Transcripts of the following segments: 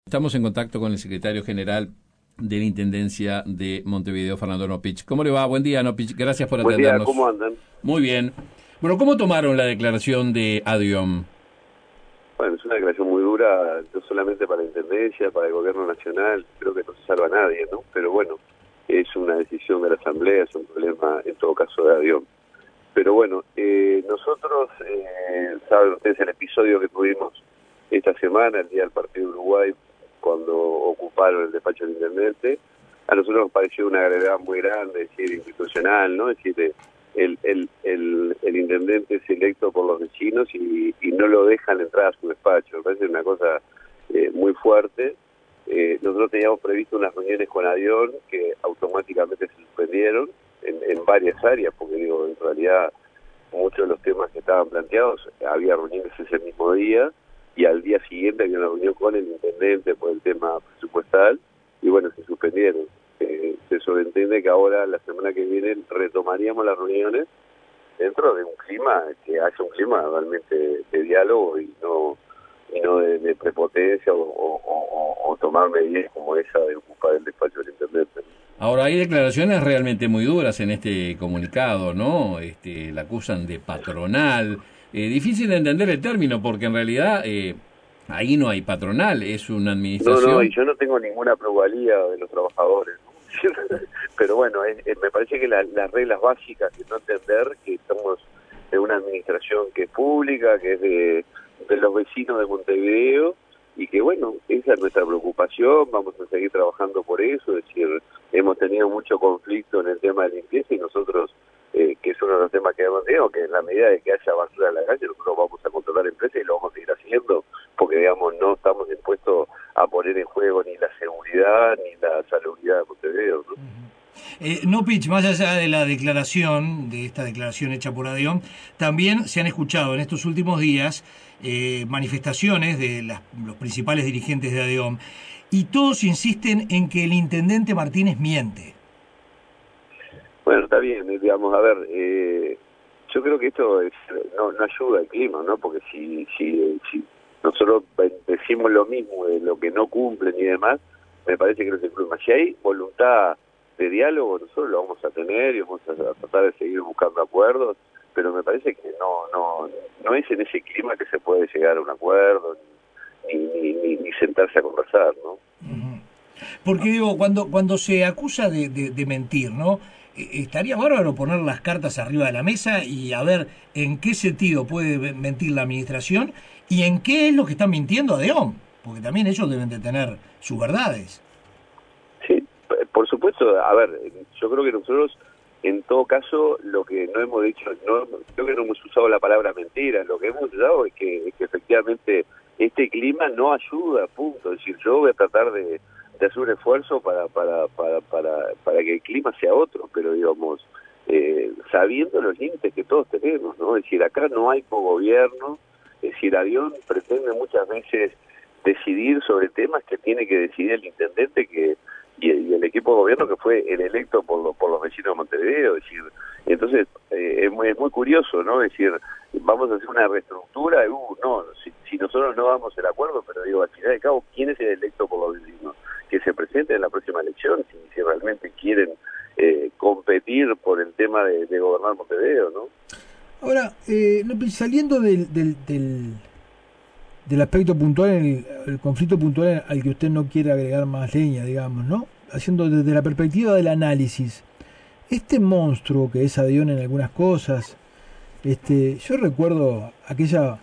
Estamos en contacto con el secretario general de la Intendencia de Montevideo, Fernando Nopich. ¿Cómo le va? Buen día, Nopich. Gracias por atendernos. Buen día, ¿cómo andan? Muy bien. Bueno, ¿cómo tomaron la declaración de ADIOM? Bueno, es una declaración muy dura, no solamente para la Intendencia, para el Gobierno Nacional, creo que no se salva a nadie, ¿no? Pero bueno, es una decisión de la Asamblea, es un problema, en todo caso, de ADIOM. Pero bueno, nosotros, saben ustedes el episodio que tuvimos esta semana, el día del partido de Uruguay, cuando ocuparon el despacho del intendente, a nosotros nos pareció una gravedad muy grande, es decir, institucional, ¿no? Es decir, el intendente es electo por los vecinos y no lo dejan entrar a su despacho. Me parece una cosa muy fuerte. Nosotros teníamos previsto unas reuniones con ADIOM que automáticamente se suspendieron en varias áreas, porque digo, en realidad muchos de los temas que estaban planteados, había reuniones ese mismo día, y al día siguiente había una reunión con el intendente por el tema presupuestal, y bueno, se suspendieron. Se sobreentiende que ahora, la semana que viene, retomaríamos las reuniones dentro de un clima, que haya un clima realmente de diálogo y no de prepotencia o tomar medidas como esa de ocupar el despacho del intendente. Ahora, hay declaraciones realmente muy duras en este comunicado, ¿no? La acusan de patronal. Difícil de entender el término, porque en realidad ahí no hay patronal, es una administración. No, y yo no tengo ninguna plusvalía de los trabajadores, ¿no? Pero bueno, me parece que las reglas básicas de no entender que estamos en una administración que es pública, que es de los vecinos de Montevideo, y que bueno, esa es nuestra preocupación, vamos a seguir trabajando por eso, es decir, hemos tenido mucho conflicto en el tema de limpieza y nosotros, que es uno de los temas que hemos tenido, que en la medida de que haya basura en la calle, nosotros vamos a controlar empresas y lo vamos a seguir haciendo, porque digamos, no estamos dispuestos a poner en juego ni la seguridad ni la salubridad de Montevideo, ¿no? Nopich, más allá de la declaración, de esta declaración hecha por ADIOM, también se han escuchado en estos últimos días manifestaciones de los principales dirigentes de ADIOM, y todos insisten en que el intendente Martínez miente. Bueno, está bien, digamos, a ver, yo creo que esto no ayuda al clima, ¿no? Porque si nosotros decimos lo mismo de lo que no cumplen y demás, me parece que no se cumple. Si hay voluntad de diálogo, nosotros lo vamos a tener y vamos a tratar de seguir buscando acuerdos, pero me parece que no es en ese clima que se puede llegar a un acuerdo ni sentarse a conversar, ¿no? Porque digo, cuando se acusa de mentir, ¿no? Estaría bárbaro poner las cartas arriba de la mesa y a ver en qué sentido puede mentir la administración y en qué es lo que están mintiendo ADIOM, porque también ellos deben de tener sus verdades. Sí, por supuesto. A ver, yo creo que nosotros, en todo caso, lo que no hemos dicho, creo que no hemos usado la palabra mentira, lo que hemos usado es que efectivamente este clima no ayuda, punto. Es decir, yo voy a tratar de hacer un esfuerzo para que el clima sea otro, pero digamos, sabiendo los límites que todos tenemos, ¿no? Es decir, acá no hay cogobierno, es decir, ADIOM pretende muchas veces decidir sobre temas que tiene que decidir el intendente y el equipo de gobierno que fue el electo por los vecinos de Montevideo. Es decir, entonces es muy curioso, ¿no? Es decir, vamos a hacer una reestructura, si nosotros no damos el acuerdo, pero digo, al final de cabo, ¿quién es el electo por los vecinos? Que se presente en la próxima elección, si realmente quieren competir por el tema de gobernar Montevideo, ¿no? Ahora, saliendo del aspecto puntual, el conflicto puntual al que usted no quiere agregar más leña, digamos, ¿no? Haciendo desde la perspectiva del análisis, este monstruo que es ADIOM en algunas cosas, yo recuerdo aquella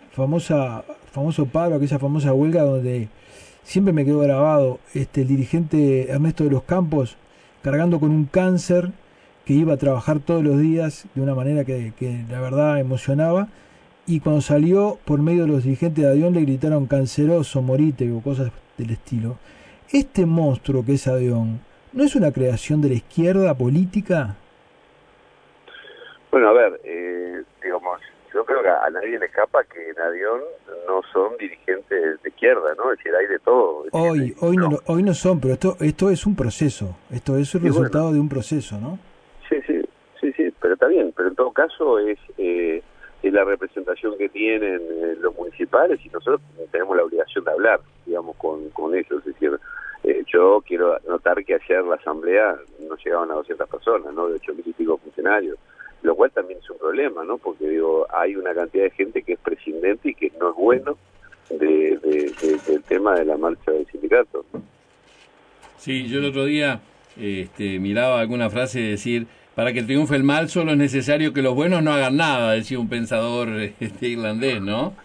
famoso paro, aquella famosa huelga donde siempre me quedó grabado el dirigente Ernesto de los Campos cargando con un cáncer que iba a trabajar todos los días de una manera que la verdad emocionaba, y cuando salió por medio de los dirigentes de ADIOM le gritaron canceroso, morite o cosas del estilo. Este monstruo que es ADIOM, ¿no es una creación de la izquierda política? Bueno, a ver, digamos, yo creo que a nadie le escapa que en ADIOM no son dirigentes de izquierda, ¿no? Es decir, hay de todo. Hoy no son, pero esto es un proceso, esto es el resultado de un proceso, ¿no? Sí, pero está bien, pero en todo caso es el la representación que tienen los municipales, y nosotros tenemos la obligación de hablar, digamos, con ellos. Es decir, yo quiero notar que ayer la asamblea no llegaban a 200 personas, ¿no? De 8.000 y pico funcionarios, lo cual también es un problema, ¿no? Porque digo, hay una cantidad de gente que es prescindente y que no es bueno del tema de la marcha del sindicato. Sí, yo el otro día miraba alguna frase decir: para que triunfe el mal solo es necesario que los buenos no hagan nada, decía un pensador irlandés, ¿no?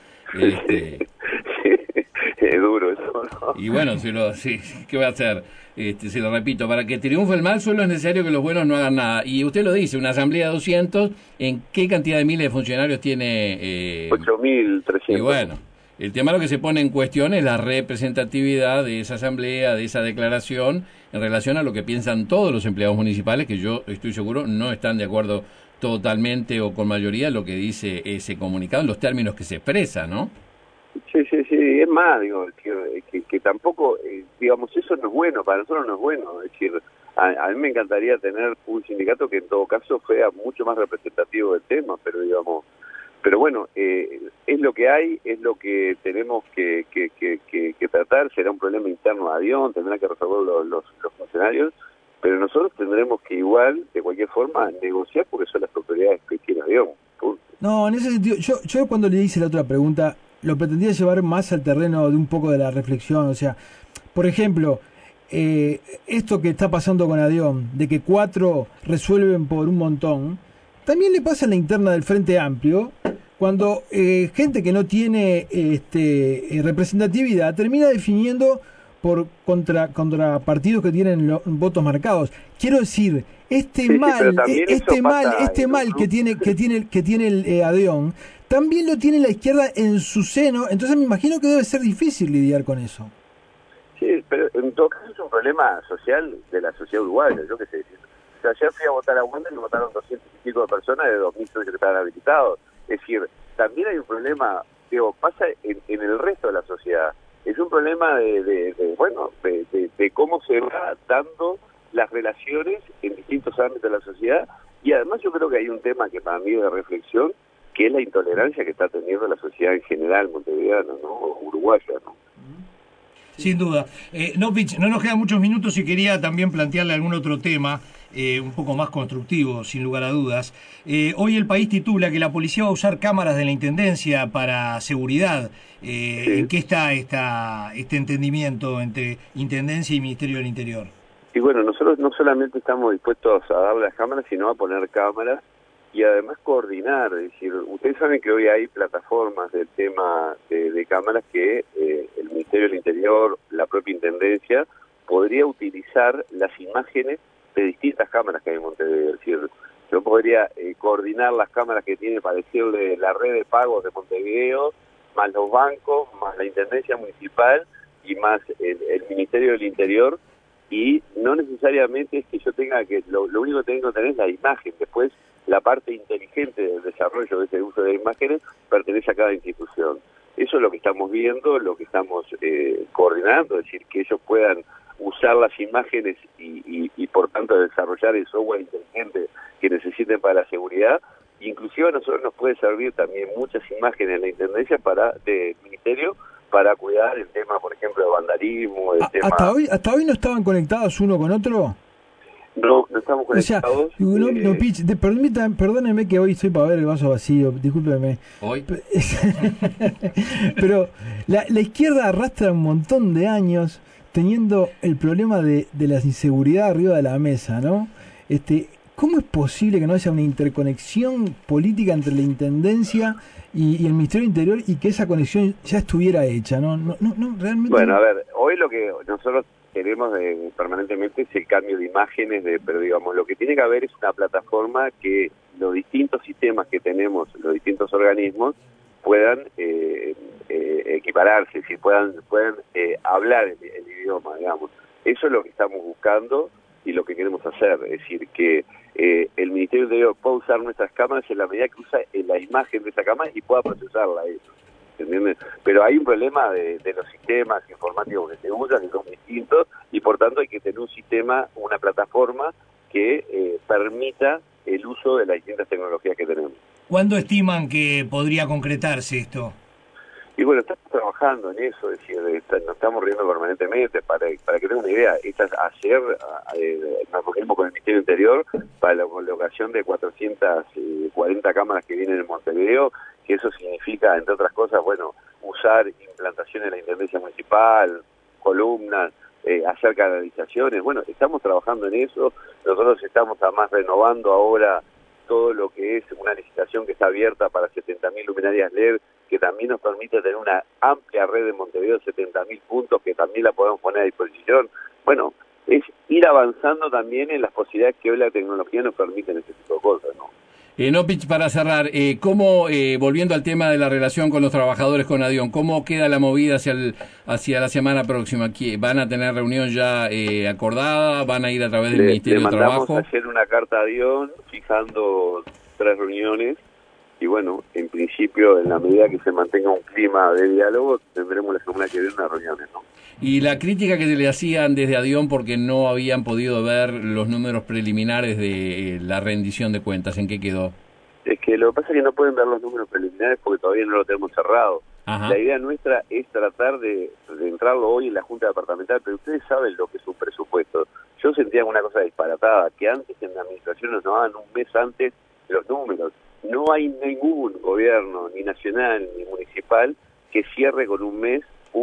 Es duro eso, ¿no? Y bueno, sí, ¿qué va a hacer? Se lo repito, para que triunfe el mal solo es necesario que los buenos no hagan nada. Y usted lo dice, una asamblea de 200, ¿en qué cantidad de miles de funcionarios tiene? 8.300. Y bueno, el tema lo que se pone en cuestión es la representatividad de esa asamblea, de esa declaración, en relación a lo que piensan todos los empleados municipales, que yo estoy seguro no están de acuerdo totalmente o con mayoría en lo que dice ese comunicado, en los términos que se expresa, ¿no? Sí, es más, digo, que tampoco, digamos, eso no es bueno, para nosotros no es bueno. Es decir, a mí me encantaría tener un sindicato que en todo caso fuera mucho más representativo del tema, pero bueno, es lo que hay, es lo que tenemos que tratar. Será un problema interno de Adión, tendrán que resolver los funcionarios, pero nosotros tendremos que igual, de cualquier forma, negociar porque son las autoridades que tiene Adión. No, en ese sentido, yo cuando le hice la otra pregunta, lo pretendía llevar más al terreno de un poco de la reflexión. O sea, por ejemplo, esto que está pasando con Adión, de que 4 resuelven por un montón, también le pasa en la interna del Frente Amplio, cuando gente que no tiene representatividad termina definiendo contra partidos que tienen votos marcados. Quiero decir, este mal que tiene el Adión, también lo tiene la izquierda en su seno. Entonces me imagino que debe ser difícil lidiar con eso. Sí, pero en todo caso es un problema social de la sociedad uruguaya, yo qué sé. O sea, ayer fui a votar a Wander y votaron 200 y pico de personas de 2.000 que estaban habilitados. Es decir, también hay un problema, digo, pasa en el resto de la sociedad. Es un problema de cómo se va dando las relaciones en distintos ámbitos de la sociedad. Y además yo creo que hay un tema que para mí es de reflexión, que es la intolerancia que está teniendo la sociedad en general montevideana, ¿no? O uruguaya, ¿no? Sin duda. Novich, no nos quedan muchos minutos y quería también plantearle algún otro tema un poco más constructivo, sin lugar a dudas. Hoy El País titula que la policía va a usar cámaras de la Intendencia para seguridad. Sí. ¿En qué está este entendimiento entre Intendencia y Ministerio del Interior? Y bueno, nosotros no solamente estamos dispuestos a darle las cámaras, sino a poner cámaras y además coordinar. Es decir, ustedes saben que hoy hay plataformas del tema de cámaras que el Ministerio del Interior, la propia Intendencia, podría utilizar las imágenes de distintas cámaras que hay en Montevideo. Es decir, yo podría coordinar las cámaras que tiene, para decirle, la red de pagos de Montevideo, más los bancos, más la Intendencia Municipal y más el Ministerio del Interior, y no necesariamente es que yo tenga que, lo único que tengo que tener es la imagen. Después la parte inteligente del desarrollo de ese uso de imágenes pertenece a cada institución. Eso es lo que estamos viendo, lo que estamos coordinando, es decir, que ellos puedan usar las imágenes y por tanto desarrollar el software inteligente que necesiten para la seguridad. Inclusive a nosotros nos puede servir también muchas imágenes en la Intendencia del Ministerio para cuidar el tema, por ejemplo, de vandalismo, el tema... ¿Hasta hoy no estaban conectados uno con otro? No estamos conectados. O sea, perdónenme que hoy estoy para ver el vaso vacío, discúlpeme. ¿Hoy? Pero la izquierda arrastra un montón de años teniendo el problema de la inseguridad arriba de la mesa, ¿no? ¿Cómo es posible que no haya una interconexión política entre la Intendencia y el Ministerio del Interior y que esa conexión ya estuviera hecha? No, realmente. Bueno, a ver, hoy lo que nosotros queremos permanentemente es el cambio de imágenes, pero digamos, lo que tiene que haber es una plataforma que los distintos sistemas que tenemos, los distintos organismos, puedan equipararse, si puedan hablar el idioma, digamos. Eso es lo que estamos buscando y lo que queremos hacer, es decir, que el Ministerio del Interior pueda usar nuestras cámaras en la medida que usa la imagen de esa cámara y pueda procesarla eso. ¿Entiendes? Pero hay un problema de los sistemas informáticos que se usan, que son distintos, y por tanto hay que tener un sistema, una plataforma que permita el uso de las distintas tecnologías que tenemos. ¿Cuándo estiman que podría concretarse esto? Y bueno, estamos trabajando en eso, es decir, nos estamos riendo permanentemente. Para que tengan una idea, ayer nos reunimos con el Ministerio Interior para la colocación de 440 cámaras que vienen en Montevideo, que eso significa, entre otras cosas, bueno, usar implantaciones de la Intendencia Municipal, columnas, hacer canalizaciones. Bueno, estamos trabajando en eso. Nosotros estamos además renovando ahora todo lo que es una licitación que está abierta para 70.000 luminarias LED, que también nos permite tener una amplia red de Montevideo de 70.000 puntos, que también la podemos poner a disposición. Bueno, es ir avanzando también en las posibilidades que hoy la tecnología nos permite en ese tipo de cosas, ¿no? Nopich, para cerrar, ¿cómo, volviendo al tema de la relación con los trabajadores con ADION, cómo queda la movida hacia la semana próxima? ¿Van a tener reunión ya acordada? ¿Van a ir a través del Ministerio de Trabajo? Le mandamos ayer una carta a ADION fijando 3 reuniones y bueno, en principio, en la medida que se mantenga un clima de diálogo, tendremos la semana que viene unas reuniones, ¿no? Y la crítica que se le hacían desde ADION porque no habían podido ver los números preliminares de la rendición de cuentas, ¿en qué quedó? Es que lo que pasa es que no pueden ver los números preliminares porque todavía no lo tenemos cerrado. Ajá. La idea nuestra es tratar de entrarlo hoy en la Junta Departamental, pero ustedes saben lo que es un presupuesto. Yo sentía una cosa disparatada, que antes en la administración nos daban un mes antes los números. No hay ningún gobierno, ni nacional ni municipal, que cierre con un mes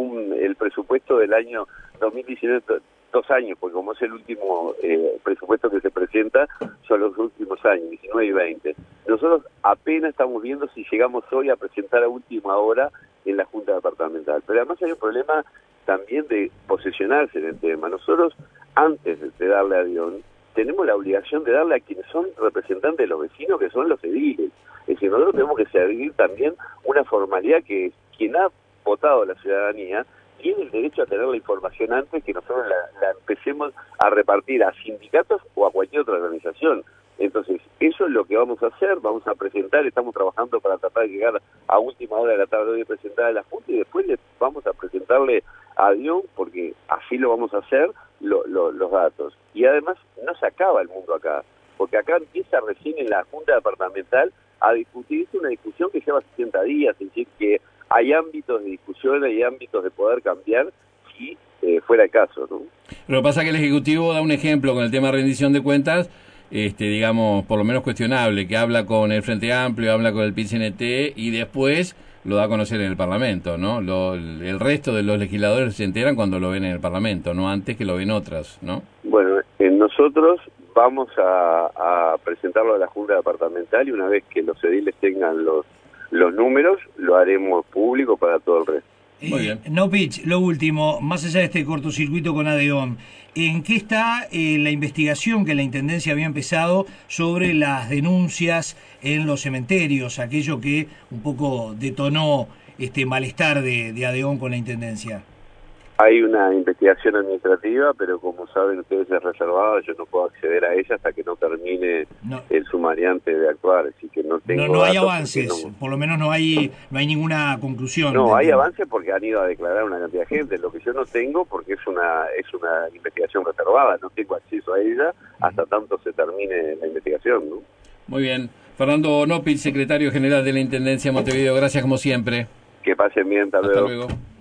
el presupuesto del año 2019, 2 años, porque como es el último presupuesto que se presenta, son los últimos años, 19 y 20. Nosotros apenas estamos viendo si llegamos hoy a presentar a última hora en la Junta Departamental. Pero además hay un problema también de posicionarse en el tema. Nosotros, antes de darle a ADION, tenemos la obligación de darle a quienes son representantes de los vecinos, que son los ediles. Es decir, nosotros tenemos que seguir también una formalidad que quien ha votado a la ciudadanía tiene el derecho a tener la información antes que nosotros la empecemos a repartir a sindicatos o a cualquier otra organización. Entonces, eso es lo que vamos a hacer, vamos a presentar, estamos trabajando para tratar de llegar a última hora de la tarde de presentar a la Junta y después le vamos a presentarle a ADION, porque así lo vamos a hacer, los datos. Y además, no se acaba el mundo acá, porque acá empieza recién en la Junta Departamental a discutirse una discusión que lleva 60 días, es decir, que hay ámbitos de discusión, hay ámbitos de poder cambiar si fuera el caso, ¿no? Lo que pasa es que el Ejecutivo da un ejemplo con el tema de rendición de cuentas, digamos, por lo menos cuestionable, que habla con el Frente Amplio, habla con el PIT-CNT y después lo da a conocer en el Parlamento, ¿no? El resto de los legisladores se enteran cuando lo ven en el Parlamento, no antes que lo ven otras, ¿no? Bueno, nosotros vamos a presentarlo a la Junta Departamental y una vez que los ediles tengan los números, lo haremos público para todo el resto. Muy bien. Nopich, lo último, más allá de este cortocircuito con ADION, ¿en qué está la investigación que la Intendencia había empezado sobre las denuncias en los cementerios, aquello que un poco detonó este malestar de ADION con la Intendencia? Hay una investigación administrativa, pero como saben ustedes es reservada, yo no puedo acceder a ella hasta que no termine el sumariante de actuar, así que no tengo no hay avances, por lo menos no hay ninguna conclusión. No, hay avances porque han ido a declarar una cantidad de gente, lo que yo no tengo porque es una investigación reservada, no tengo acceso a ella hasta tanto se termine la investigación, ¿no? Muy bien. Fernando Nopich, secretario general de la Intendencia de Montevideo, gracias como siempre. Que pasen bien, hasta luego.